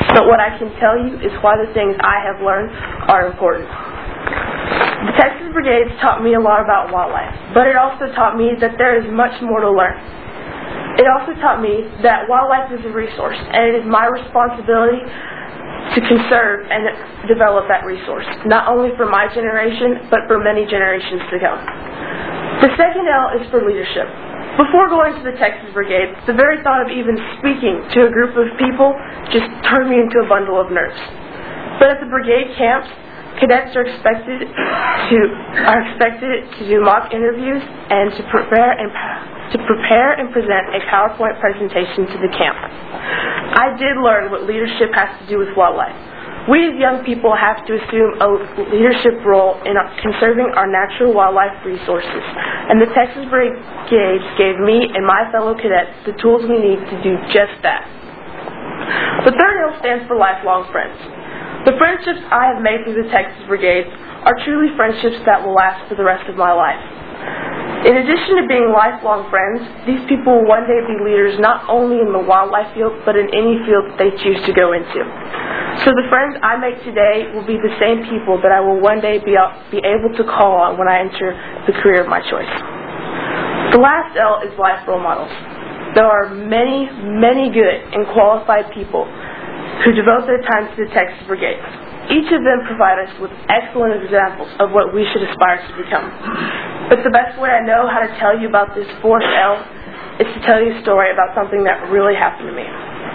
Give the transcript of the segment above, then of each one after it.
But what I can tell you is why the things I have learned are important. The Texas Brigades taught me a lot about wildlife, but it also taught me that there is much more to learn. It also taught me that wildlife is a resource, and it is my responsibility to conserve and develop that resource, not only for my generation, but for many generations to come. The second L is for leadership. Before going to the Texas Brigade, the very thought of even speaking to a group of people just turned me into a bundle of nerves. But at the brigade camps, cadets are expected to do mock interviews and to prepare and present a PowerPoint presentation to the camp. I did learn what leadership has to do with wildlife. We as young people have to assume a leadership role in conserving our natural wildlife resources, and the Texas Brigade gave me and my fellow cadets the tools we need to do just that. The third L stands for lifelong friends. The friendships I have made through the Texas Brigade are truly friendships that will last for the rest of my life. In addition to being lifelong friends, these people will one day be leaders not only in the wildlife field, but in any field that they choose to go into. So the friends I make today will be the same people that I will one day be able to call on when I enter the career of my choice. The last L is life role models. There are many, many good and qualified people who devote their time to the Texas Brigade. Each of them provide us with excellent examples of what we should aspire to become. But the best way I know how to tell you about this fourth L is to tell you a story about something that really happened to me.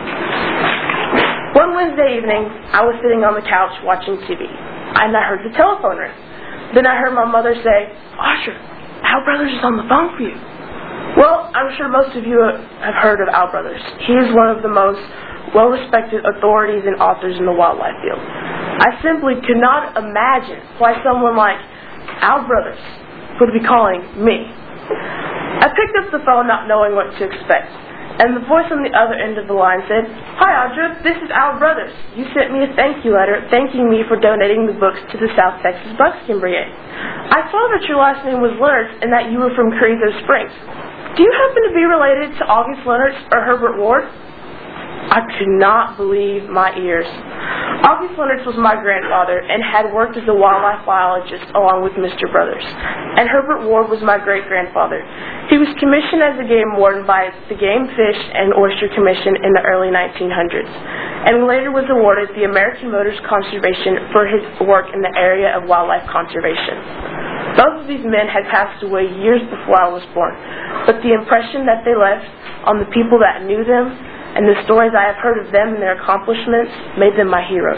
One Wednesday evening, I was sitting on the couch watching TV, and I heard the telephone ring. Then I heard my mother say, "Audra, Al Brothers is on the phone for you." Well, I'm sure most of you have heard of Al Brothers. He is one of the most well-respected authorities and authors in the wildlife field. I simply could not imagine why someone like Al Brothers would be calling me. I picked up the phone not knowing what to expect, and the voice on the other end of the line said, "Hi Audra, this is Al Brothers. You sent me a thank you letter thanking me for donating the books to the South Texas Buckskin Brigade. I saw that your last name was Leonards and that you were from Carrizo Springs. Do you happen to be related to August Leonards or Herbert Ward?" I could not believe my ears. August Leonards was my grandfather and had worked as a wildlife biologist along with Mr. Brothers. And Herbert Ward was my great-grandfather. He was commissioned as a game warden by the Game, Fish, and Oyster Commission in the early 1900s, and later was awarded the American Motorist Conservation for his work in the area of wildlife conservation. Both of these men had passed away years before I was born, but the impression that they left on the people that knew them and the stories I have heard of them and their accomplishments made them my heroes.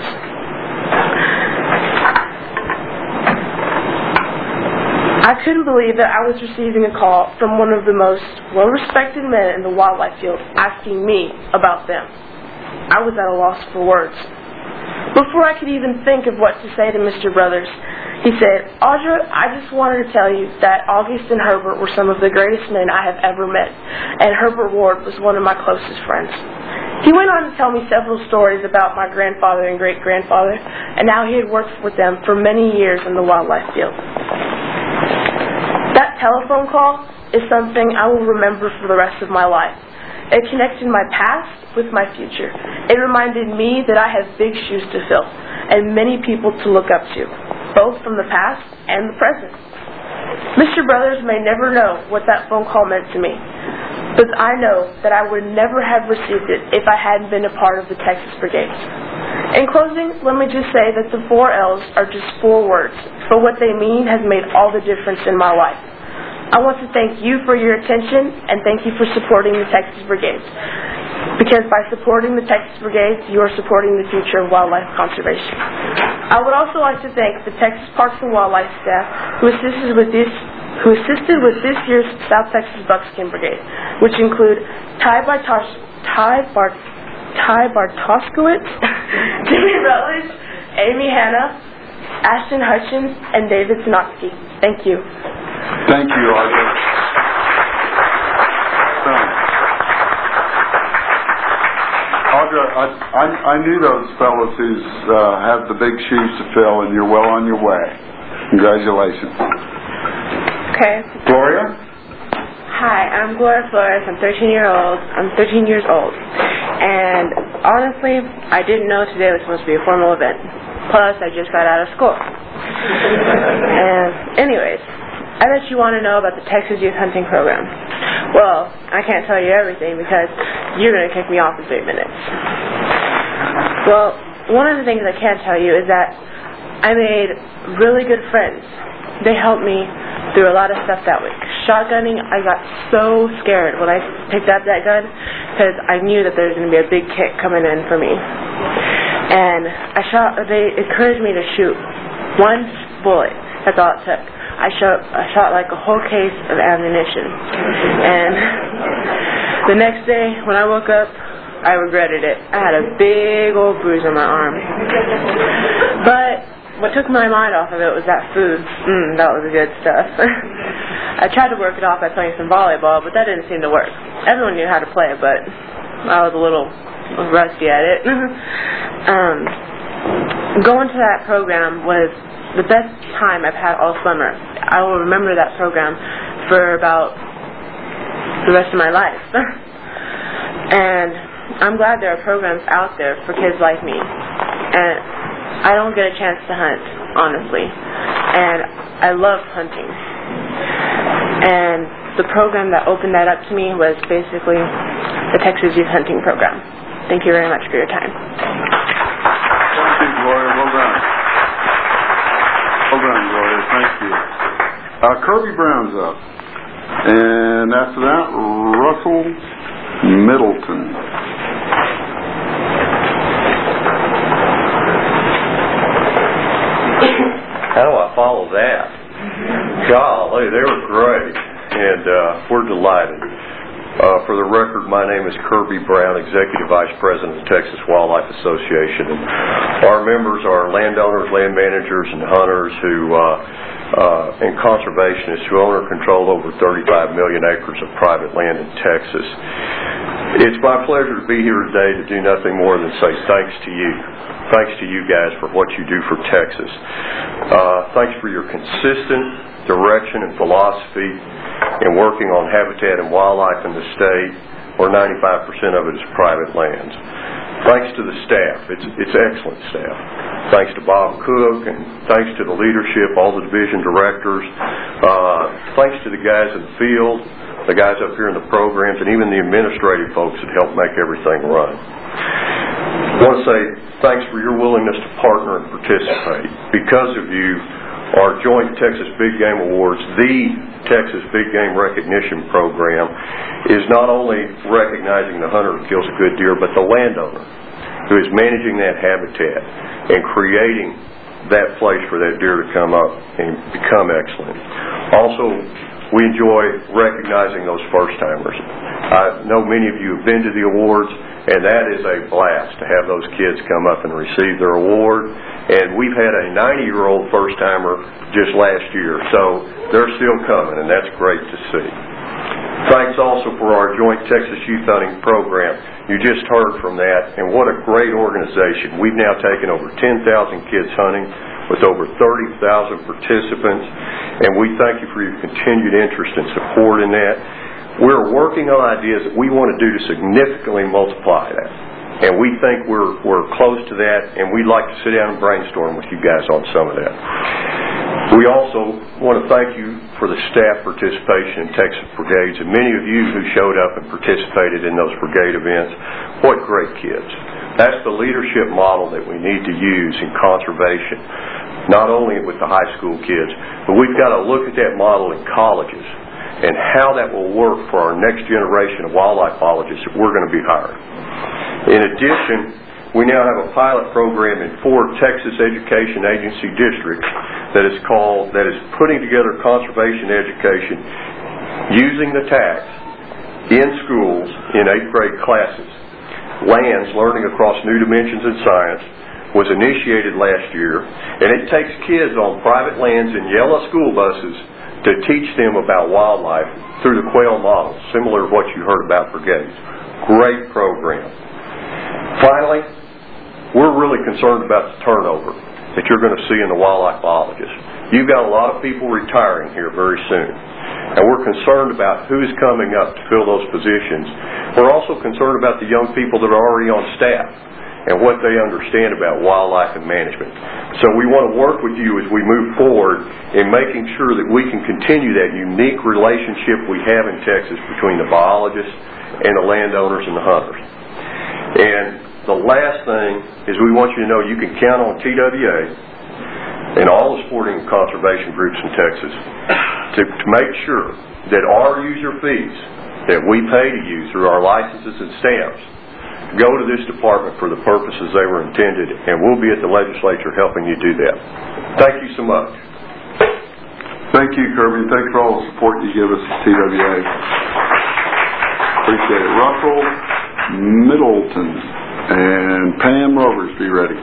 I couldn't believe that I was receiving a call from one of the most well-respected men in the wildlife field asking me about them. I was at a loss for words. Before I could even think of what to say to Mr. Brothers, he said, "Audra, I just wanted to tell you that August and Herbert were some of the greatest men I have ever met, and Herbert Ward was one of my closest friends." He went on to tell me several stories about my grandfather and great-grandfather, and how he had worked with them for many years in the wildlife field. That telephone call is something I will remember for the rest of my life. It connected my past with my future. It reminded me that I have big shoes to fill, and many people to look up to, both from the past and the present. Mr. Brothers may never know what that phone call meant to me, but I know that I would never have received it if I hadn't been a part of the Texas Brigade. In closing, let me just say that the 4 L's are just 4 words, but what they mean has made all the difference in my life. I want to thank you for your attention, and thank you for supporting the Texas Brigade. Because by supporting the Texas Brigade, you are supporting the future of wildlife conservation. I would also like to thank the Texas Parks and Wildlife staff who assisted with this year's South Texas Buckskin Brigade, which include Ty Bartoskowitz, Jimmy Rutledge, Amy Hanna, Ashton Hutchins, and David Sinotsky. Thank you. Thank you, Audra. Audra, I knew those fellows who have the big shoes to fill, and you're well on your way. Congratulations. Okay. Gloria? Hi, I'm Gloria Flores. I'm 13 years old. And honestly, I didn't know today was supposed to be a formal event. Plus, I just got out of school. And anyways, I bet you want to know about the Texas Youth Hunting Program. Well, I can't tell you everything because you're going to kick me off in 3 minutes. Well, one of the things I can tell you is that I made really good friends. They helped me through a lot of stuff that week. Shotgunning, I got so scared when I picked up that gun because I knew that there was going to be a big kick coming in for me. And they encouraged me to shoot one bullet. That's all it took. I shot like a whole case of ammunition. And the next day when I woke up, I regretted it. I had a big old bruise on my arm. But what took my mind off of it was that food. That was the good stuff. I tried to work it off by playing some volleyball, but that didn't seem to work. Everyone knew how to play, but I was a little rusty at it. Going to that program was the best time I've had all summer. I will remember that program for about the rest of my life. And I'm glad there are programs out there for kids like me. And I don't get a chance to hunt, honestly. And I love hunting. And the program that opened that up to me was basically the Texas Youth Hunting Program. Thank you very much for your time. Thank you, Gloria. Well done. Well done, Gloria. Thank you. Kirby Brown's up. And after that, Russell Middleton. How do I follow that? Golly, they were great, and we're delighted. For the record, my name is Kirby Brown, Executive Vice President of the Texas Wildlife Association. And our members are landowners, land managers, and hunters and conservationists who own or control over 35 million acres of private land in Texas. It's my pleasure to be here today to do nothing more than say thanks to you. Thanks to you guys for what you do for Texas. Thanks for your consistent direction and philosophy in working on habitat and wildlife in the state, where 95% of it is private lands. Thanks to the staff. It's excellent staff. Thanks to Bob Cook, and thanks to the leadership, all the division directors. Thanks to the guys in the field, the guys up here in the programs, and even the administrative folks that help make everything run. I want to say thanks for your willingness to partner and participate. Because of you, our joint Texas Big Game Awards, the Texas Big Game Recognition Program, is not only recognizing the hunter who kills a good deer, but the landowner who is managing that habitat and creating that place for that deer to come up and become excellent. Also, we enjoy recognizing those first-timers. I know many of you have been to the awards, and that is a blast to have those kids come up and receive their award. And we've had a 90-year-old first-timer just last year, so they're still coming, and that's great to see. Thanks also for our joint Texas Youth Hunting Program. You just heard from that, and what a great organization. We've now taken over 10,000 kids hunting with over 30,000 participants, and we thank you for your continued interest and support in that. We're working on ideas that we want to do to significantly multiply that, and we think we're close to that, and we'd like to sit down and brainstorm with you guys on some of that. We also want to thank you for the staff participation in Texas Brigades, and many of you who showed up and participated in those brigade events. What great kids. That's the leadership model that we need to use in conservation, not only with the high school kids, but we've got to look at that model in colleges and how that will work for our next generation of wildlife biologists that we're going to be hiring. In addition, we now have a pilot program in 4 Texas Education Agency districts that is putting together conservation education using the tax in schools in 8th grade classes. Lands, Learning Across New Dimensions in Science, was initiated last year, and it takes kids on private lands in yellow school buses to teach them about wildlife through the quail model, similar to what you heard about brigades. Great program. Finally, we're really concerned about the turnover that you're going to see in the wildlife biologists. You've got a lot of people retiring here very soon. And we're concerned about who's coming up to fill those positions. We're also concerned about the young people that are already on staff and what they understand about wildlife and management. So we want to work with you as we move forward in making sure that we can continue that unique relationship we have in Texas between the biologists and the landowners and the hunters. And the last thing is we want you to know you can count on TWA and all the sporting and conservation groups in Texas to make sure that our user fees that we pay to you through our licenses and stamps go to this department for the purposes they were intended, and we'll be at the legislature helping you do that. Thank you so much. Thank you, Kirby. Thanks for all the support you give us at TWA. Appreciate it. Russell Middleton and Pam Rovers, be ready.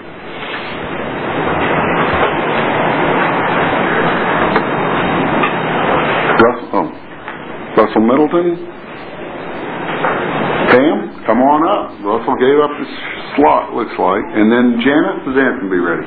Russell Middleton. Pam, come on up. Russell gave up his slot, looks like. And then Janet Zan, be ready.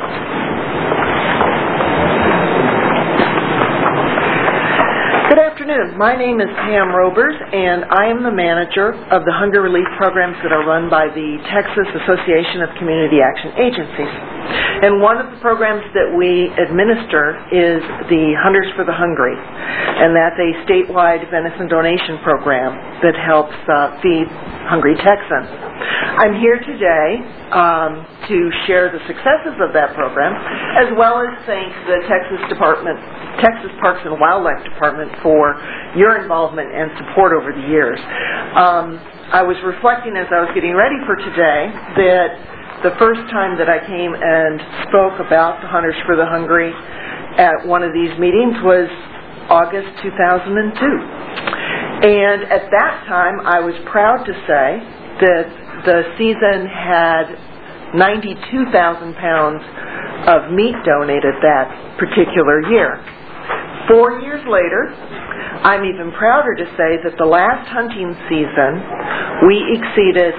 Good afternoon. My name is Pam Robers, and I am the manager of the hunger relief programs that are run by the Texas Association of Community Action Agencies. And one of the programs that we administer is the Hunters for the Hungry, and that's a statewide venison donation program that helps feed hungry Texans. I'm here today to share the successes of that program, as well as thank the Texas Parks and Wildlife Department for your involvement and support over the years. I was reflecting as I was getting ready for today that the first time that I came and spoke about the Hunters for the Hungry at one of these meetings was August 2002. And at that time, I was proud to say that the season had 92,000 pounds of meat donated that particular year. 4 years later, I'm even prouder to say that the last hunting season, we exceeded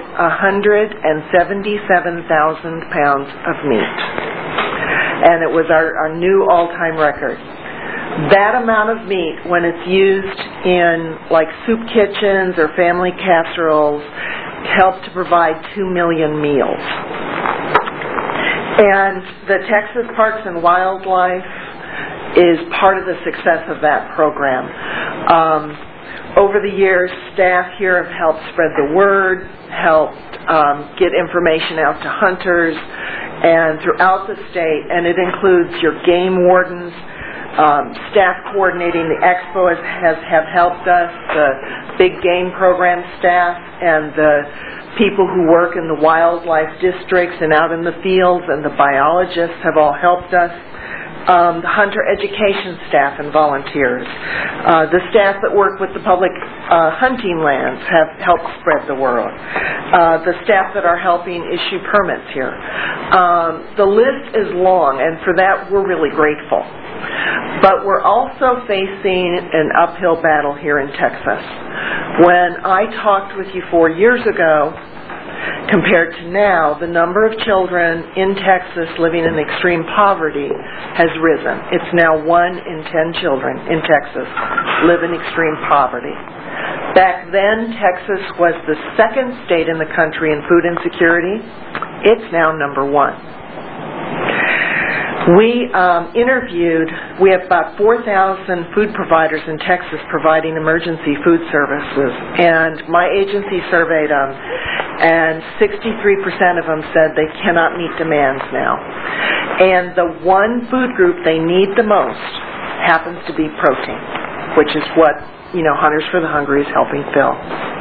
177,000 pounds of meat. And it was our new all-time record. That amount of meat, when it's used in like soup kitchens or family casseroles, helps to provide 2 million meals. And the Texas Parks and Wildlife is part of the success of that program. Over the years, staff here have helped spread the word, helped get information out to hunters and throughout the state, and it includes your game wardens, staff coordinating the expo have helped us, the big game program staff, and the people who work in the wildlife districts and out in the fields, and the biologists have all helped us. The hunter education staff and volunteers. The staff that work with the public hunting lands have helped spread the word. The staff that are helping issue permits here. The list is long, and for that we're really grateful. But we're also facing an uphill battle here in Texas. When I talked with you 4 years ago, compared to now, the number of children in Texas living in extreme poverty has risen. It's now 1 in 10 children in Texas live in extreme poverty. Back then, Texas was the second state in the country in food insecurity. It's now number 1. We we have about 4,000 food providers in Texas providing emergency food services, and my agency surveyed them, and 63% of them said they cannot meet demands now. And the one food group they need the most happens to be protein, which is what, Hunters for the Hungry is helping fill.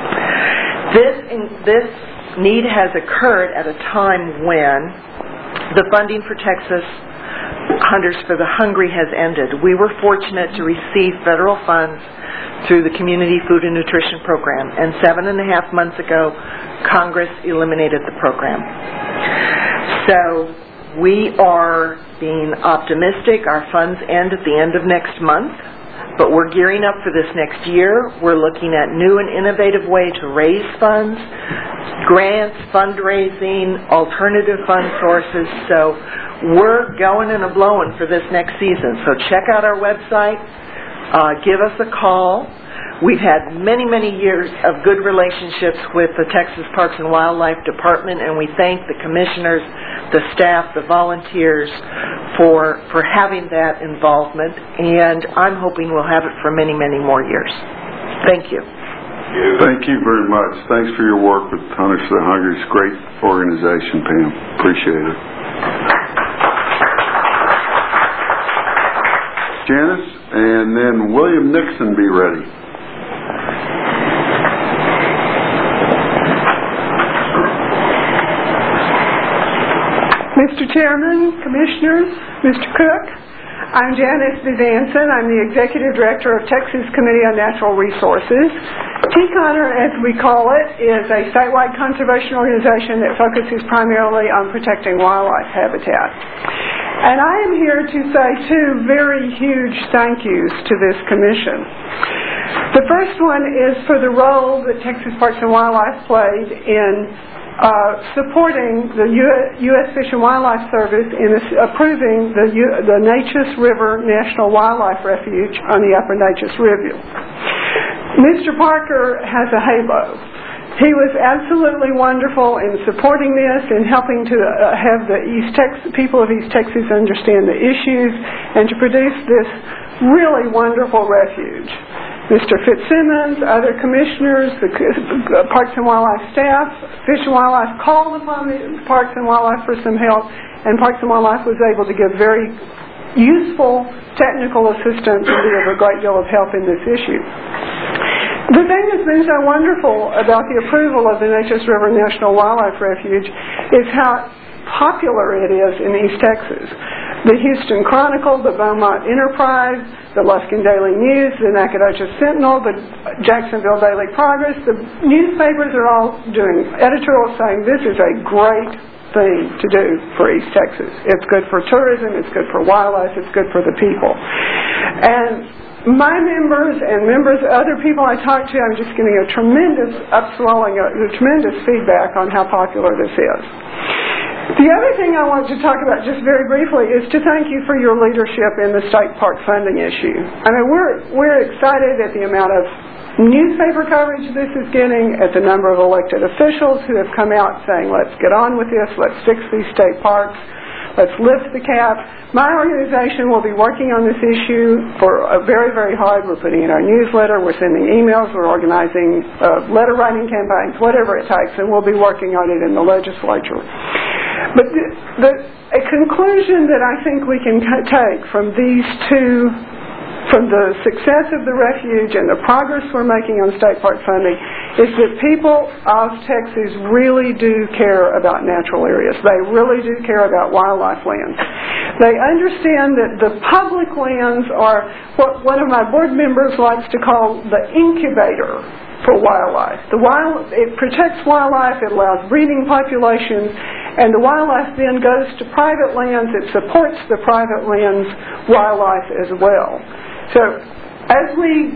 This need has occurred at a time when the funding for Texas Hunters for the Hungry has ended. We were fortunate to receive federal funds through the Community Food and Nutrition Program, and 7.5 months ago, Congress eliminated the program. So we are being optimistic. Our funds end at the end of next month, but we're gearing up for this next year. We're looking at new and innovative ways to raise funds, grants, fundraising, alternative fund sources. So we're going and a-blowing for this next season. So check out our website, give us a call. We've had many, many years of good relationships with the Texas Parks and Wildlife Department, and we thank the commissioners, the staff, the volunteers for having that involvement, and I'm hoping we'll have it for many, many more years. Thank you. Thank you very much. Thanks for your work with Hunters for the Hungry. It's a great organization, Pam. Appreciate it. Janice, and then William Nixon, be ready. Mr. Chairman, Commissioners, Mr. Cook, I'm Janice Vivanson. I'm the Executive Director of Texas Committee on Natural Resources. TCONR, as we call it, is a statewide conservation organization that focuses primarily on protecting wildlife habitat. And I am here to say two very huge thank yous to this commission. The first one is for the role that Texas Parks and Wildlife played in supporting the U.S. Fish and Wildlife Service in approving the Neches River National Wildlife Refuge on the Upper Neches River. Mr. Parker has a halo. He was absolutely wonderful in supporting this and helping to have the people of East Texas understand the issues and to produce this really wonderful refuge. Mr. Fitzsimmons, other commissioners, the Parks and Wildlife staff, Fish and Wildlife called upon the Parks and Wildlife for some help, and Parks and Wildlife was able to give very useful technical assistance and be of a great deal of help in this issue. The thing that's been so wonderful about the approval of the Neches River National Wildlife Refuge is how popular it is in East Texas. The Houston Chronicle, the Beaumont Enterprise, the Luskin Daily News, the Nacogdoches Sentinel, the Jacksonville Daily Progress, the newspapers are all doing editorials saying this is a great thing to do for East Texas. It's good for tourism, it's good for wildlife, it's good for the people. And my members and members of other people I talk to, I'm just getting a tremendous upswelling, tremendous feedback on how popular this is. The other thing I want to talk about just very briefly is to thank you for your leadership in the state park funding issue. I mean, we're excited at the amount of newspaper coverage this is getting, at the number of elected officials who have come out saying, let's get on with this, let's fix these state parks, let's lift the cap. My organization will be working on this issue for very, very hard. We're putting in our newsletter, we're sending emails, we're organizing letter writing campaigns, whatever it takes, and we'll be working on it in the legislature. But a conclusion that I think we can take from these two, from the success of the refuge and the progress we're making on state park funding, is that people of Texas really do care about natural areas. They really do care about wildlife lands. They understand that the public lands are what one of my board members likes to call the incubator for wildlife. It protects wildlife, it allows breeding populations, and the wildlife then goes to private lands. It supports the private lands wildlife as well. So as we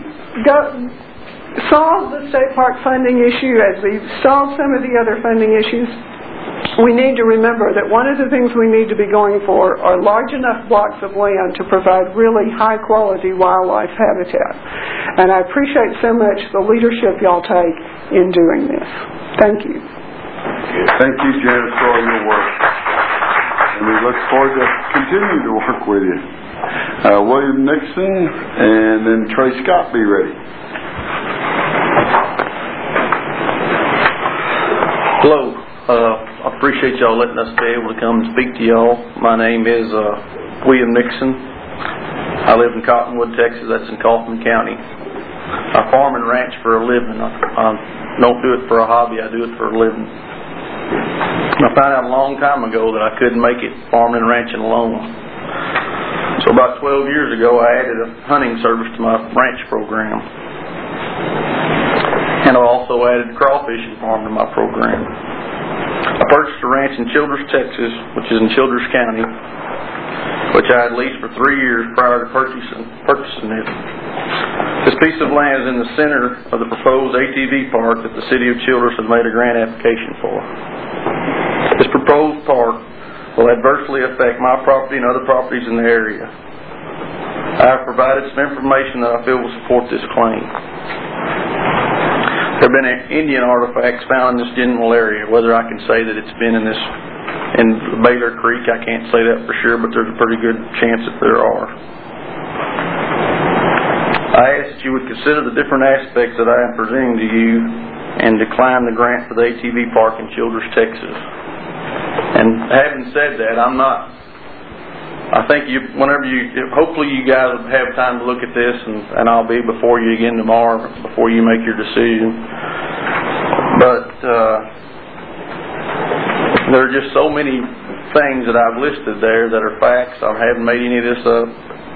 solve the state park funding issue, as we solve some of the other funding issues, we need to remember that one of the things we need to be going for are large enough blocks of land to provide really high quality wildlife habitat. And I appreciate so much the leadership y'all take in doing this. Thank you. Thank you, Janice, for all your work. And we look forward to continuing to work with you. William Nixon, and then Trey Scott, be ready. Hello. I appreciate y'all letting us be able to come and speak to y'all. My name is William Nixon. I live in Cottonwood, Texas. That's in Kaufman County. I farm and ranch for a living. I don't do it for a hobby. I do it for a living. I found out a long time ago that I couldn't make it farming and ranching alone. So about 12 years ago, I added a hunting service to my ranch program. And I also added a crawfishing farm to my program. I purchased a ranch in Childress, Texas, which is in Childress County, which I had leased for 3 years prior to purchasing it. This piece of land is in the center of the proposed ATV park that the city of Childress has made a grant application for. This proposed park will adversely affect my property and other properties in the area. I have provided some information that I feel will support this claim. There have been Indian artifacts found in this general area. Whether I can say that it's been in Baylor Creek, I can't say that for sure, but there's a pretty good chance that there are. I ask that you would consider the different aspects that I am presenting to you and decline the grant for the ATV Park in Childress, Texas. And having said that, I think hopefully you guys will have time to look at this, and I'll be before you again tomorrow before you make your decision. But there are just so many things that I've listed there that are facts. I haven't made any of this up.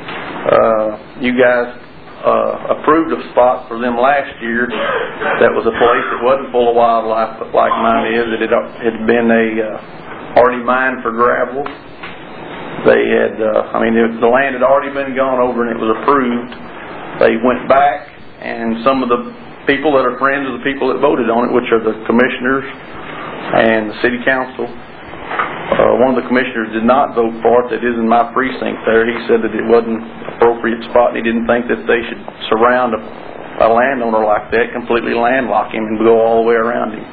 You guys approved a spot for them last year that was a place that wasn't full of wildlife, but like mine is, it had been already mined for gravel. They had, the land had already been gone over and it was approved. They went back, and some of the people that are friends of the people that voted on it, which are the commissioners and the city council, one of the commissioners did not vote for it. That is in my precinct there. He said that it wasn't an appropriate spot, and he didn't think that they should surround a landowner like that, completely landlock him and go all the way around him.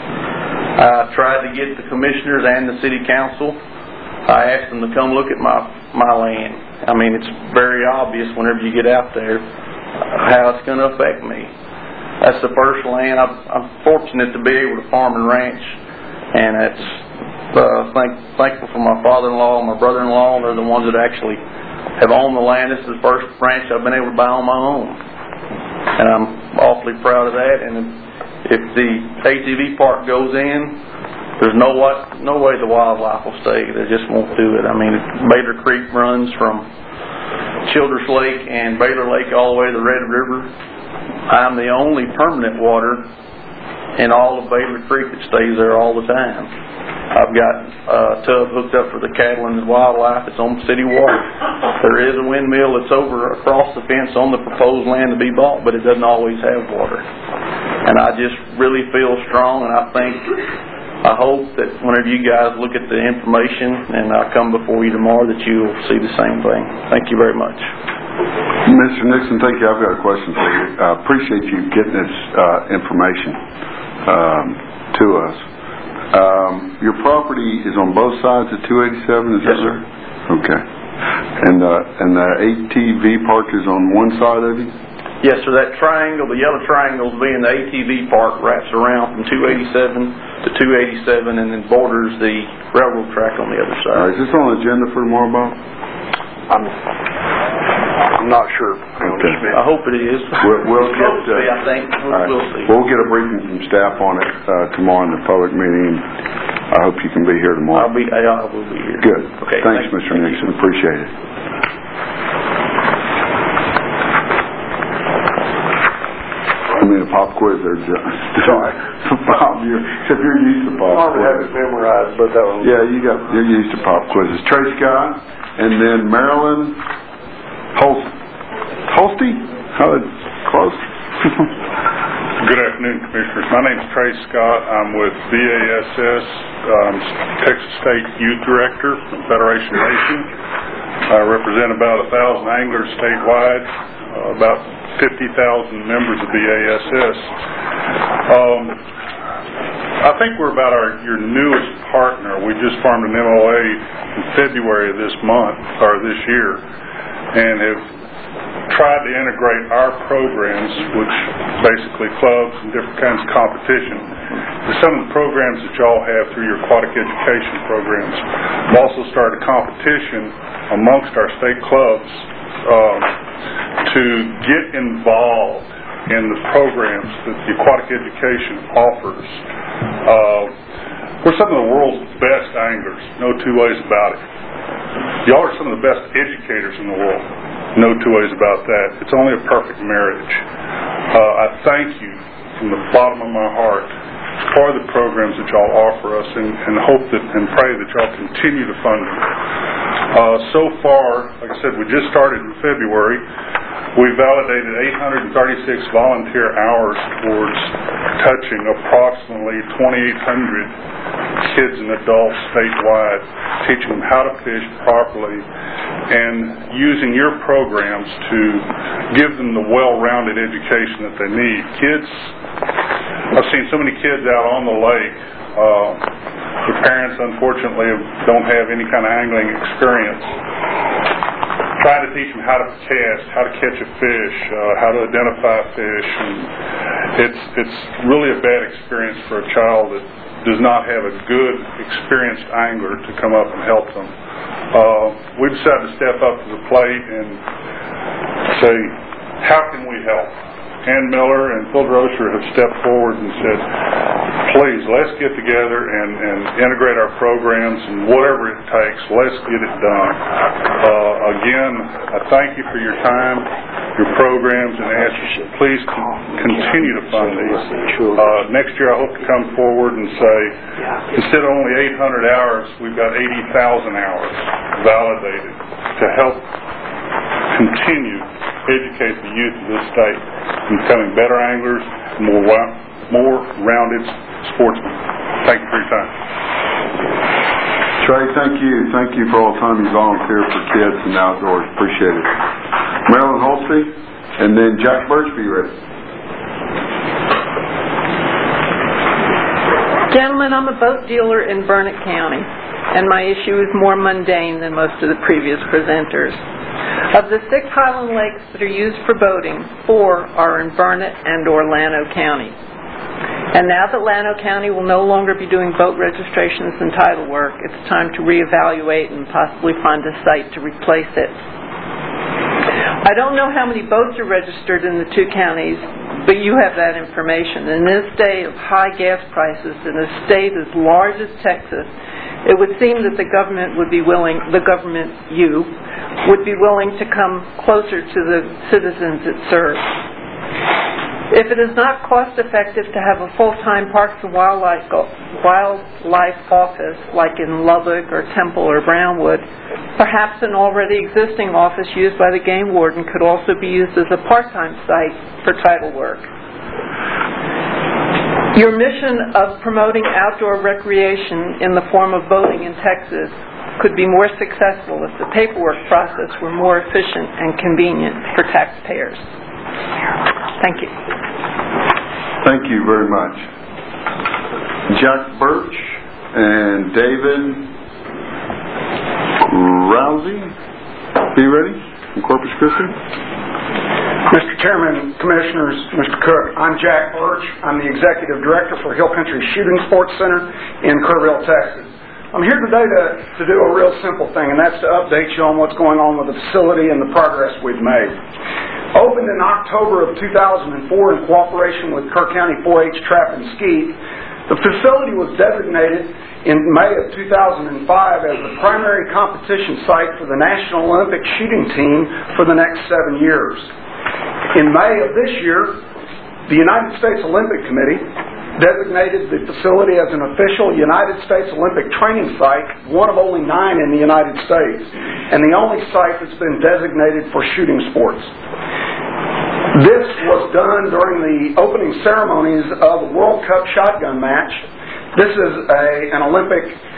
I tried to get the commissioners and the city council. I asked them to come look at my land. It's very obvious whenever you get out there how it's going to affect me. That's the first land. I'm fortunate to be able to farm and ranch, and it's thankful for my father-in-law and my brother-in-law. They're the ones that actually have owned the land. This is the first ranch I've been able to buy on my own, and I'm awfully proud of that. And if the ATV park goes in, there's no way the wildlife will stay. They just won't do it. Baylor Creek runs from Childress Lake and Baylor Lake all the way to the Red River. I'm the only permanent water in all of Baylor Creek that stays there all the time. I've got a tub hooked up for the cattle and the wildlife. It's on city water. There is a windmill that's over across the fence on the proposed land to be bought, but it doesn't always have water. And I just really feel strong, and I hope that whenever you guys look at the information and I come before you tomorrow that you will see the same thing. Thank you very much. Mr. Nixon, thank you. I've got a question for you. I appreciate you getting this information to us. Your property is on both sides of 287, is that sir? Okay. And the ATV park is on one side of you? Yes, sir. That triangle, the yellow triangle, being the ATV park, wraps around from 287 to 287 and then borders the railroad track on the other side. Is this on the agenda for tomorrow, Bob? I'm not sure. Okay. I hope it is. We'll get. I think we'll see. We'll get a briefing from staff on it tomorrow in the public meeting. I hope you can be here tomorrow. I will be here. Good. Okay. Thanks, Mr. Nixon. Appreciate it. A pop quiz there, John. Sorry. Bob, except you're used to pop quizzes. I have it memorized, but that one. Yeah, you're used to pop quizzes. Trey Scott, and then Marilyn Holste? Close? Good afternoon, Commissioners. My name is Trey Scott. I'm with BASS, Texas State Youth Director from Federation Nation. I represent about 1,000 anglers statewide, about 50,000 members of BASS. I think we're about your newest partner. We just formed an MOA in February of this year, and have tried to integrate our programs, which basically clubs and different kinds of competition, to some of the programs that y'all have through your aquatic education programs. We've also started a competition amongst our state clubs to get involved in the programs that the aquatic education offers. We're some of the world's best anglers, no two ways about it. Y'all are some of the best educators in the world, no two ways about that. It's only a perfect marriage. I thank you from the bottom of my heart for the programs that y'all offer us, and hope that and pray that y'all continue to fund them. So far, like I said, we just started in February. We validated 836 volunteer hours towards touching approximately 2,800 kids and adults statewide, teaching them how to fish properly, and using your programs to give them the well-rounded education that they need. Kids, I've seen so many kids out on the lake. The parents, unfortunately, don't have any kind of angling experience. Try to teach them how to cast, how to catch a fish, how to identify fish. And it's really a bad experience for a child that does not have a good, experienced angler to come up and help them. We decided to step up to the plate and say, how can we help? Ann Miller and Phil Droscher have stepped forward and said, please, let's get together and integrate our programs, and whatever it takes, let's get it done. Again, I thank you for your time, your programs, and ask you to please continue to fund these. Next year I hope to come forward and say, instead of only 800 hours, we've got 80,000 hours validated to help continue to educate the youth of this state in becoming better anglers, more rounded sportsmen. Thank you for your time. Trey, thank you. Thank you for all the time you volunteer for kids and outdoors. Appreciate it. Marilyn Holsey, and then Jack Birch, be ready. Gentlemen, I'm a boat dealer in Burnett County, and my issue is more mundane than most of the previous presenters. Of the 6 Highland lakes that are used for boating, 4 are in Burnett and or Llano County. And now that Llano County will no longer be doing boat registrations and title work, it's time to reevaluate and possibly find a site to replace it. I don't know how many boats are registered in the 2 counties, but you have that information. In this day of high gas prices in a state as large as Texas, it would seem that the government would be willing, would be willing to come closer to the citizens it serves. If it is not cost effective to have a full-time Parks and Wildlife office like in Lubbock or Temple or Brownwood, perhaps an already existing office used by the game warden could also be used as a part-time site for title work. Your mission of promoting outdoor recreation in the form of boating in Texas could be more successful if the paperwork process were more efficient and convenient for taxpayers. Thank you. Thank you very much. Jack Birch and David Rousey, be ready from Corpus Christi. Mr. Chairman, Commissioners, Mr. Cook, I'm Jack Birch. I'm the Executive Director for Hill Country Shooting Sports Center in Kerrville, Texas. I'm here today to do a real simple thing, and that's to update you on what's going on with the facility and the progress we've made. Opened in October of 2004 in cooperation with Kerr County 4-H Trap and Skeet, the facility was designated in May of 2005 as the primary competition site for the National Olympic shooting team for the next 7 years. In May of this year, the United States Olympic Committee designated the facility as an official United States Olympic training site, one of only 9 in the United States, and the only site that's been designated for shooting sports. This was done during the opening ceremonies of the World Cup shotgun match. This is an Olympic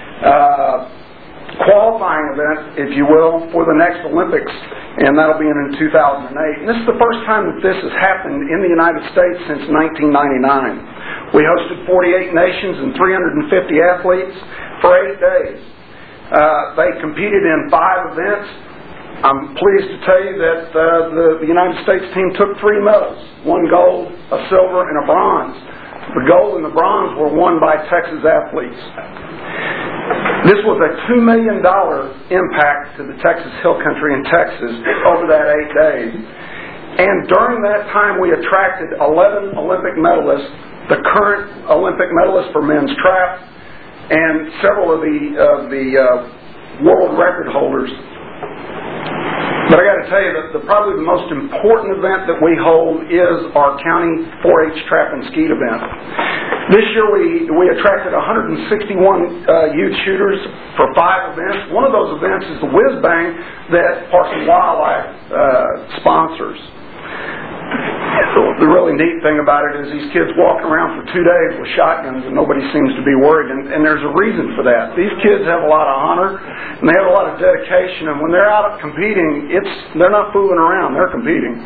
qualifying event, if you will, for the next Olympics, and that'll be in 2008. And this is the first time that this has happened in the United States since 1999. We hosted 48 nations and 350 athletes for 8 days. They competed in 5 events. I'm pleased to tell you that the United States team took 3 medals, 1 gold, a silver, and a bronze. The gold and the bronze were won by Texas athletes. This was a $2 million impact to the Texas Hill Country in Texas over that 8 days. And during that time, we attracted 11 Olympic medalists, the current Olympic medalist for men's trap, and several of the world record holders. But I got to tell you that probably the most important event that we hold is our county 4-H trap and skeet event. This year we attracted 161 youth shooters for 5 events. One of those events is the Whiz Bang that Parks and Wildlife sponsors. The really neat thing about it is these kids walk around for 2 days with shotguns and nobody seems to be worried, and there's a reason for that. These kids have a lot of honor and they have a lot of dedication, and when they're out competing, they're not fooling around, they're competing.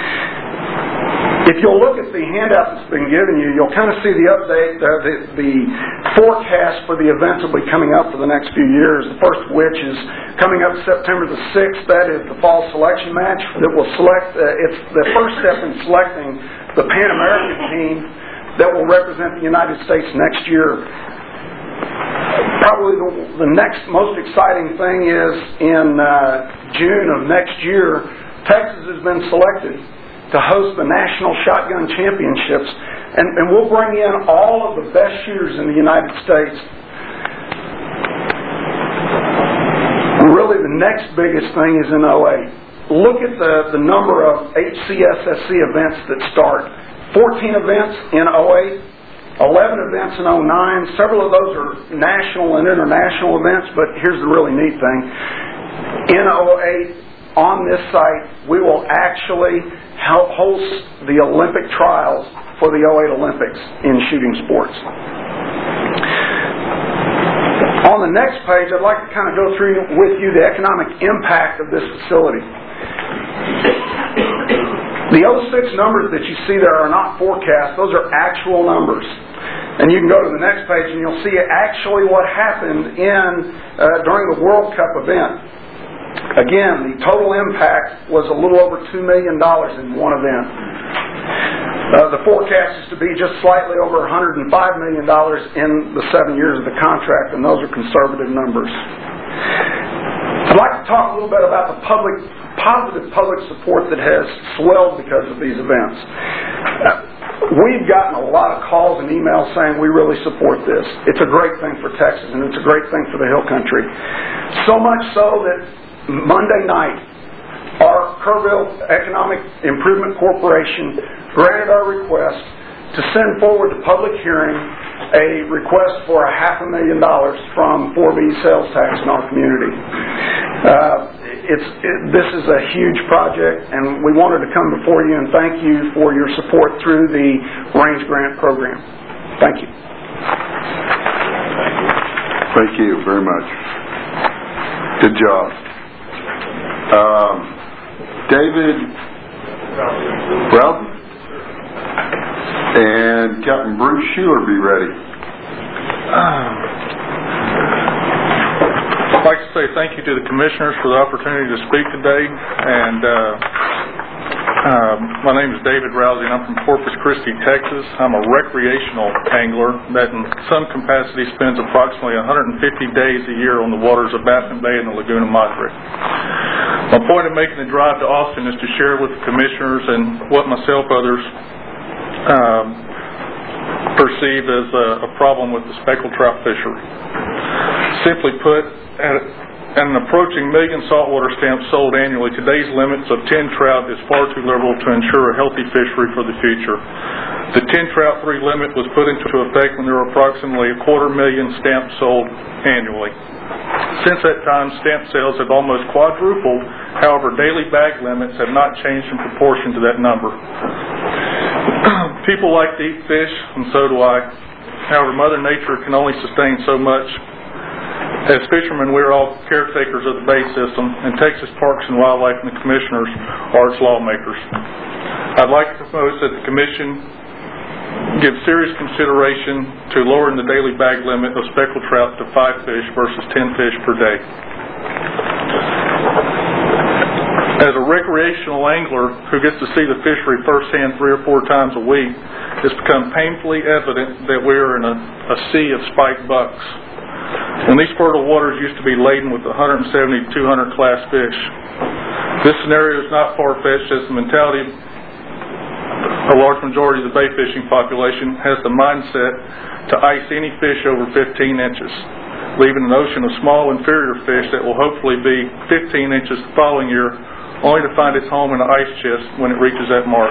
If you'll look at the handout that's been given you, you'll kind of see the update, the forecast for the events that will be coming up for the next few years. The first of which is coming up September the 6th. That is the fall selection match that will select, it's the first step in selecting the Pan American team that will represent the United States next year. Probably the next most exciting thing is in June of next year, Texas has been selected to host the National Shotgun Championships, and we'll bring in all of the best shooters in the United States. Really, the next biggest thing is in 08. Look at the number of HCSSC events that start. 14 events in 08, 11 events in 09. Several of those are national and international events, but here's the really neat thing. In 08, on this site, we will actually host the Olympic trials for the 08 Olympics in shooting sports. On the next page, I'd like to kind of go through with you the economic impact of this facility. The 06 numbers that you see there are not forecasts, those are actual numbers. And you can go to the next page and you'll see actually what happened during the World Cup event. Again, the total impact was a little over $2 million in one event. The forecast is to be just slightly over $105 million in the 7 years of the contract, and those are conservative numbers. I'd like to talk a little bit about the positive public support that has swelled because of these events. We've gotten a lot of calls and emails saying we really support this. It's a great thing for Texas, and it's a great thing for the Hill Country. So much so that Monday night, our Kerrville Economic Improvement Corporation granted our request to send forward to public hearing a request for $500,000 from 4B sales tax in our community. This is a huge project, and we wanted to come before you and thank you for your support through the Range Grant Program. Thank you. Thank you very much. Good job. David Brown and Captain Bruce Schuler be ready. I'd like to say thank you to the commissioners for the opportunity to speak today, and my name is David Rousey, and I'm from Corpus Christi, Texas. I'm a recreational angler that in some capacity spends approximately 150 days a year on the waters of Baffin Bay and the Laguna Madre. My point of making the drive to Austin is to share with the commissioners and what myself others perceive as a problem with the speckled trout fishery. Simply put, at an approaching million saltwater stamps sold annually, today's limits of 10 trout is far too liberal to ensure a healthy fishery for the future. The 10 trout free limit was put into effect when there were approximately 250,000 stamps sold annually. Since that time, stamp sales have almost quadrupled. However, daily bag limits have not changed in proportion to that number. People like to eat fish, and so do I. However, Mother Nature can only sustain so much. As fishermen, we are all caretakers of the bay system, and Texas Parks and Wildlife and the commissioners are its lawmakers. I'd like to propose that the commission give serious consideration to lowering the daily bag limit of speckled trout to 5 fish versus 10 fish per day. As a recreational angler who gets to see the fishery firsthand 3 or 4 times a week, it's become painfully evident that we are in a sea of spiked bucks. When these fertile waters used to be laden with 170 to 200 class fish. This scenario is not far-fetched, as the mentality of a large majority of the bay fishing population has the mindset to ice any fish over 15 inches, leaving an ocean of small inferior fish that will hopefully be 15 inches the following year, only to find its home in an ice chest when it reaches that mark.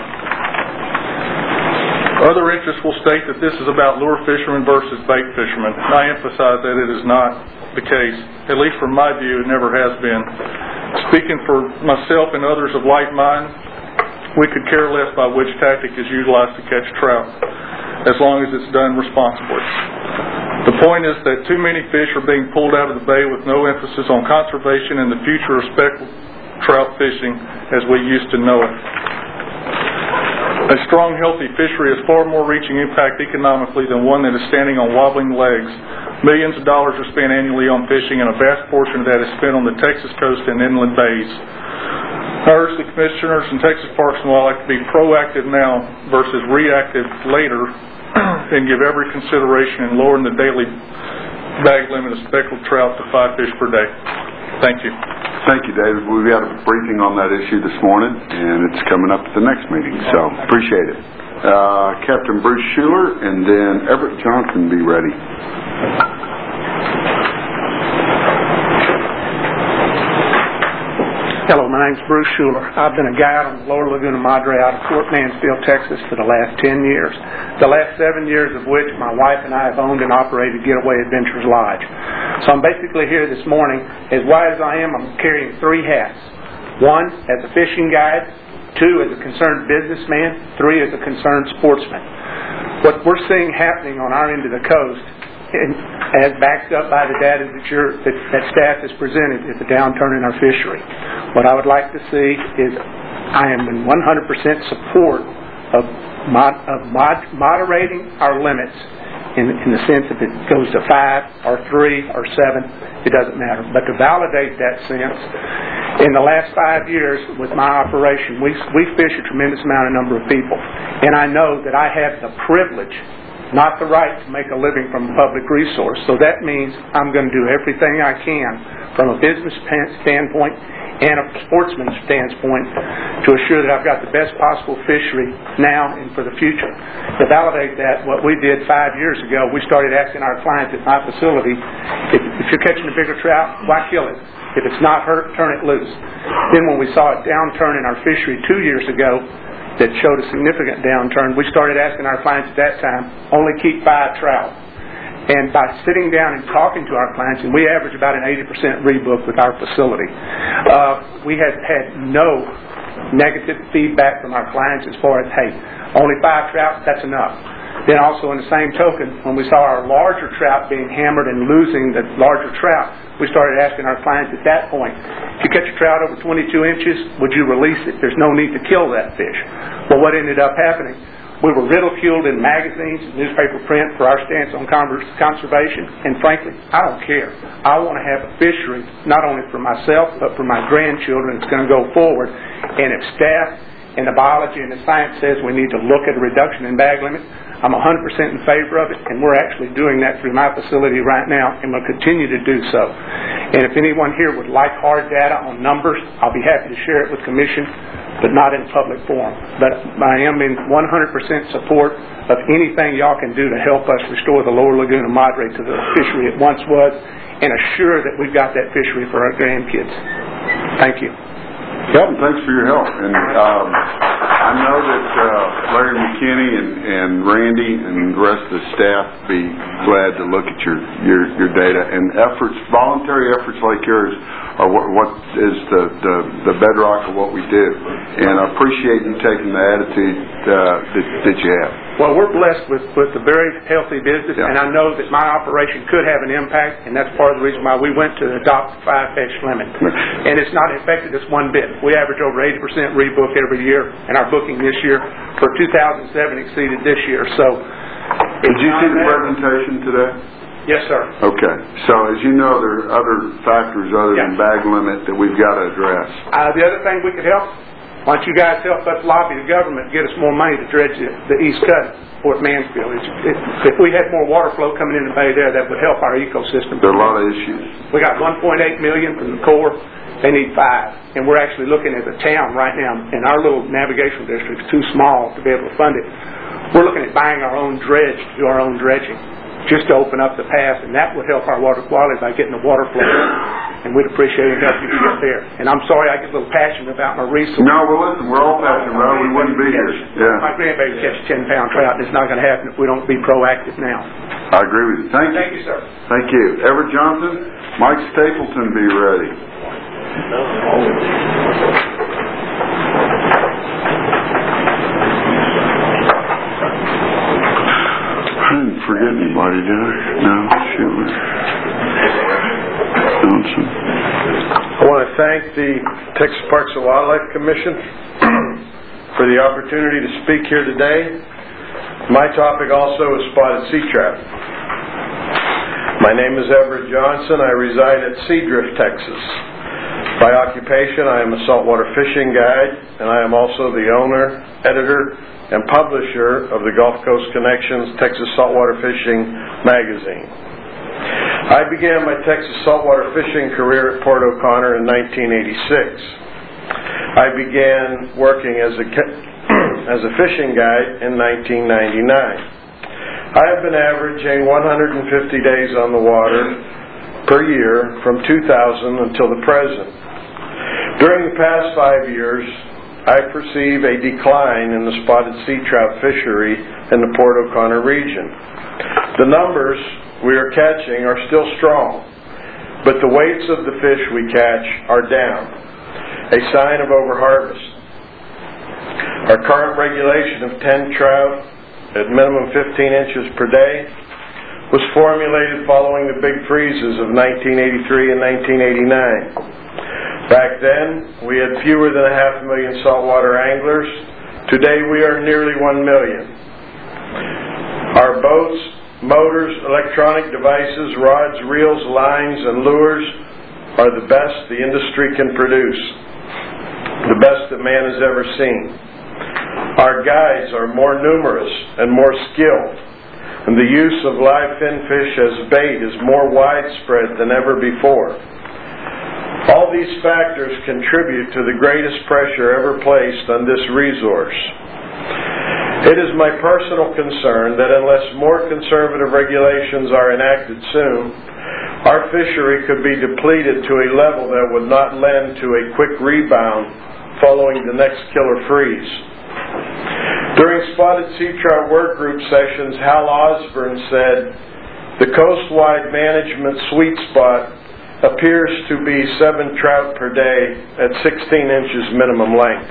Other interests will state that this is about lure fishermen versus bait fishermen. I emphasize that it is not the case. At least from my view, it never has been. Speaking for myself and others of like mind, we could care less by which tactic is utilized to catch trout, as long as it's done responsibly. The point is that too many fish are being pulled out of the bay with no emphasis on conservation and the future of speckled trout fishing as we used to know it. A strong, healthy fishery has far more reaching impact economically than one that is standing on wobbling legs. Millions of dollars are spent annually on fishing, and a vast portion of that is spent on the Texas coast and inland bays. I urge the commissioners and Texas Parks and Wildlife to be proactive now versus reactive later and give every consideration in lowering the daily bag limit of speckled trout to 5 fish per day. Thank you. Thank you, David. We've got a briefing on that issue this morning, and it's coming up at the next meeting, so appreciate it. Captain Bruce Schuler, and then Everett Johnson, be ready. Hello, my name's Bruce Schuler. I've been a guide on the Lower Laguna Madre out of Fort Mansfield, Texas for the last 10 years. The last 7 years of which my wife and I have owned and operated Getaway Adventures Lodge. So I'm basically here this morning. As wise as I am, I'm carrying 3 hats. 1, as a fishing guide. 2, as a concerned businessman. 3, as a concerned sportsman. What we're seeing happening on our end of the coast, as backed up by the data that staff has presented, is a downturn in our fishery. What I would like to see is, I am in 100% support of moderating our limits in the sense if it goes to 5 or 3 or 7, it doesn't matter. But to validate that sense, in the last 5 years with my operation, we fish a tremendous number of people. And I know that I have the privilege, not the right, to make a living from a public resource. So that means I'm going to do everything I can from a business standpoint and a sportsman's standpoint to assure that I've got the best possible fishery now and for the future. To validate that, what we did 5 years ago, we started asking our clients at my facility, if you're catching a bigger trout, why kill it? If it's not hurt, turn it loose. Then when we saw a downturn in our fishery 2 years ago, that showed a significant downturn, we started asking our clients at that time, only keep 5 trout. And by sitting down and talking to our clients, and we average about an 80% rebook with our facility, we have had no negative feedback from our clients as far as, hey, only 5 trout, that's enough. Then also in the same token, when we saw our larger trout being hammered and losing the larger trout, we started asking our clients at that point, if you catch a trout over 22 inches, would you release it? There's no need to kill that fish. Well, what ended up happening, we were ridiculed in magazines, newspaper print for our stance on conservation, and frankly, I don't care. I want to have a fishery, not only for myself, but for my grandchildren. It's going to go forward, and if staff and the biology and the science says we need to look at a reduction in bag limit, I'm 100% in favor of it, and we're actually doing that through my facility right now, and we'll continue to do so. And if anyone here would like hard data on numbers, I'll be happy to share it with Commission, but not in public forum. But I am in 100% support of anything y'all can do to help us restore the Lower Laguna Madre to the fishery it once was, and assure that we've got that fishery for our grandkids. Thank you. Captain, thanks for your help. And I know that Larry McKinney and Randy and the rest of the staff be glad to look at your data. And voluntary efforts like yours are what is the bedrock of what we do. And I appreciate you taking the attitude that you have. Well, we're blessed with a very healthy business, and I know that my operation could have an impact, and that's part of the reason why we went to adopt the 5 fish limit. And it's not affected us one bit. We average over 80% rebook every year, and our booking this year for 2007 exceeded this year. So, did you see the presentation today? Yes, sir. Okay. So, as you know, there are other factors other than bag limit that we've got to address. The other thing we could help, why don't you guys help us lobby the government to get us more money to dredge the East Cut, Fort Mansfield. If we had more water flow coming in the bay there, that would help our ecosystem. There are a lot of issues. We got $1.8 million from the Corps. They need 5. And we're actually looking as a town right now, and our little navigational district's too small to be able to fund it. We're looking at buying our own dredge to do our own dredging, just to open up the path, and that would help our water quality by getting the water flow. And we'd appreciate it if you could get there. And I'm sorry I get a little passionate about my resources. No, well, listen, we're all passionate about it. We wouldn't be here. Yeah. My grandbaby catch 10-pound trout, and it's not going to happen if we don't be proactive now. I agree with you. Thank you. Thank you, sir. Thank you. Everett Johnson, Mike Stapleton, be ready. forget anybody, did I? No, shoot. Johnson. I want to thank the Texas Parks and Wildlife Commission for the opportunity to speak here today. My topic also is spotted sea trout. My name is Everett Johnson. I reside at Seadrift, Texas. By occupation, I am a saltwater fishing guide, and I am also the owner, editor, and publisher of the Gulf Coast Connections Texas Saltwater Fishing magazine. I began my Texas saltwater fishing career at Port O'Connor in 1986. I began working as a fishing guide in 1999. I have been averaging 150 days on the water per year from 2000 until the present. During the past 5 years, I perceive a decline in the spotted sea trout fishery in the Port O'Connor region. The numbers we are catching are still strong, but the weights of the fish we catch are down, a sign of overharvest. Our current regulation of 10 trout at minimum 15 inches per day was formulated following the big freezes of 1983 and 1989. Back then, we had fewer than 500,000 saltwater anglers. Today, we are nearly 1 million. Our boats, motors, electronic devices, rods, reels, lines, and lures are the best the industry can produce, the best that man has ever seen. Our guides are more numerous and more skilled, and the use of live fin fish as bait is more widespread than ever before. All these factors contribute to the greatest pressure ever placed on this resource. It is my personal concern that unless more conservative regulations are enacted soon, our fishery could be depleted to a level that would not lend to a quick rebound following the next killer freeze. During spotted sea trout work group sessions, Hal Osborne said, "The coastwide management sweet spot appears to be 7 trout per day at 16 inches minimum length."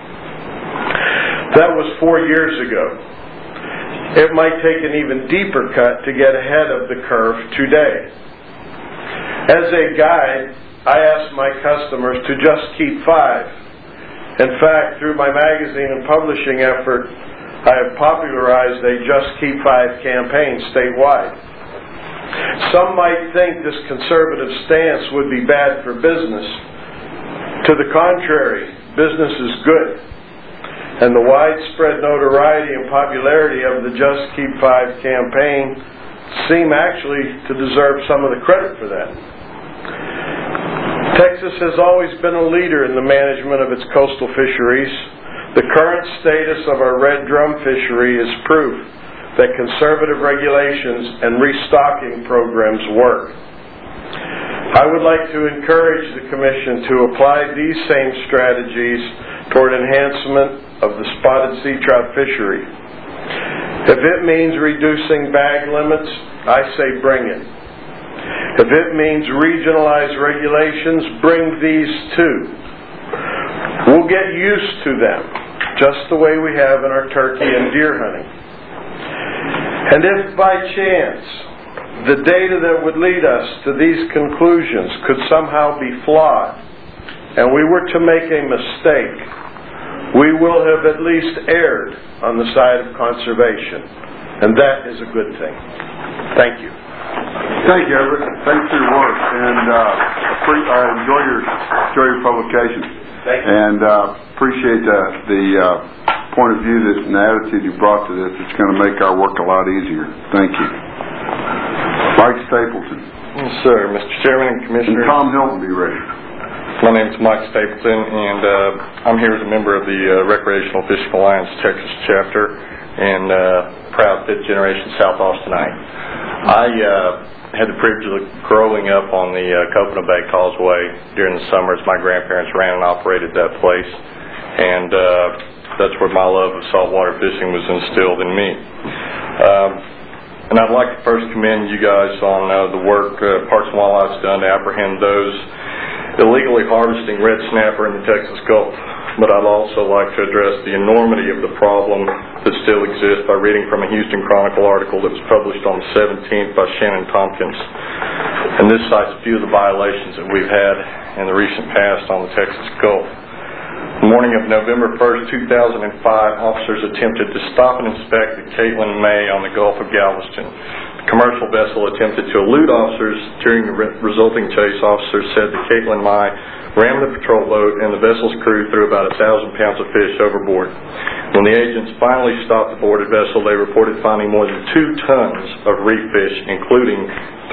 That was 4 years ago. It might take an even deeper cut to get ahead of the curve today. As a guide, I ask my customers to just keep 5. In fact, through my magazine and publishing effort, I have popularized a Just Keep 5 campaign statewide. Some might think this conservative stance would be bad for business. To the contrary, business is good. And the widespread notoriety and popularity of the Just Keep 5 campaign seem actually to deserve some of the credit for that. Texas has always been a leader in the management of its coastal fisheries. The current status of our red drum fishery is proof that conservative regulations and restocking programs work. I would like to encourage the Commission to apply these same strategies toward enhancement of the spotted sea trout fishery. If it means reducing bag limits, I say bring it. If it means regionalized regulations, bring these too. We'll get used to them, just the way we have in our turkey and deer hunting. And if by chance the data that would lead us to these conclusions could somehow be flawed, and we were to make a mistake, we will have at least erred on the side of conservation, and that is a good thing. Thank you. Thank you, Everett. Thanks for your work, and I enjoy your publication. Thank you. And appreciate the point of view and the attitude you brought to this. It's going to make our work a lot easier. Thank you. Mike Stapleton. Yes, sir. Mr. Chairman and Commissioners. And Tom Hilton, be ready. My name is Mike Stapleton, and I'm here as a member of the Recreational Fishing Alliance Texas chapter and proud fifth generation South Austinite. I had the privilege of growing up on the Coconut Bay Causeway during the summers. My grandparents ran and operated that place, and that's where my love of saltwater fishing was instilled in me. And I'd like to first commend you guys on the work Parks and Wildlife's done to apprehend those illegally harvesting red snapper in the Texas Gulf. but I'd also like to address the enormity of the problem that still exists by reading from a Houston Chronicle article that was published on the 17th by Shannon Tompkins. And this cites a few of the violations that we've had in the recent past on the Texas Gulf. The morning of November 1st, 2005, officers attempted to stop and inspect the Caitlin May on the Gulf of Galveston. The commercial vessel attempted to elude officers. During the resulting chase, officers said the Caitlin May rammed the patrol boat and the vessel's crew threw about 1,000 pounds of fish overboard. When the agents finally stopped the boarded vessel, they reported finding more than 2 tons of reef fish, including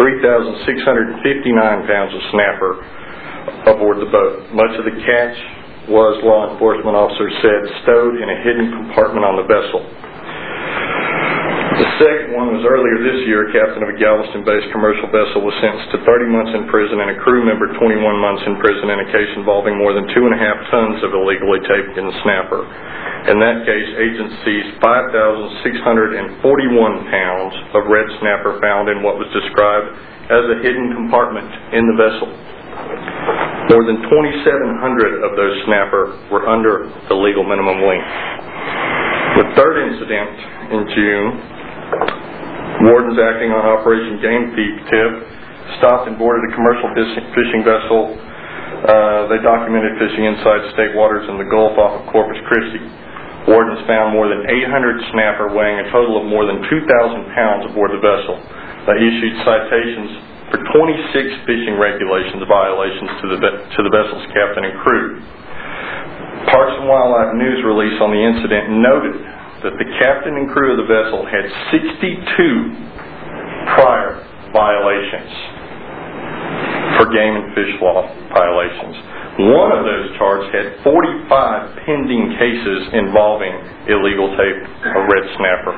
3,659 pounds of snapper aboard the boat. Much of the catch was, law enforcement officers said, stowed in a hidden compartment on the vessel. The second one was earlier this year. A captain of a Galveston-based commercial vessel was sentenced to 30 months in prison and a crew member 21 months in prison in a case involving more than 2.5 tons of illegally taken snapper. In that case, agents seized 5,641 pounds of red snapper found in what was described as a hidden compartment in the vessel. More than 2,700 of those snapper were under the legal minimum length. The third incident in June, wardens acting on Operation Game Thief tip stopped and boarded a commercial fishing vessel. They documented fishing inside state waters in the Gulf off of Corpus Christi. Wardens found more than 800 snapper weighing a total of more than 2,000 pounds aboard the vessel. They issued citations for 26 fishing regulations violations to the vessel's captain and crew. Parks and Wildlife News release on the incident noted that the captain and crew of the vessel had 62 prior violations for game and fish law violations. One of those charges had 45 pending cases involving illegal tape of red snapper.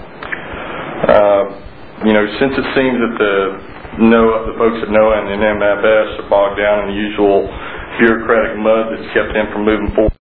Since it seems that the folks at NOAA and NMFS are bogged down in the usual bureaucratic mud that's kept them from moving forward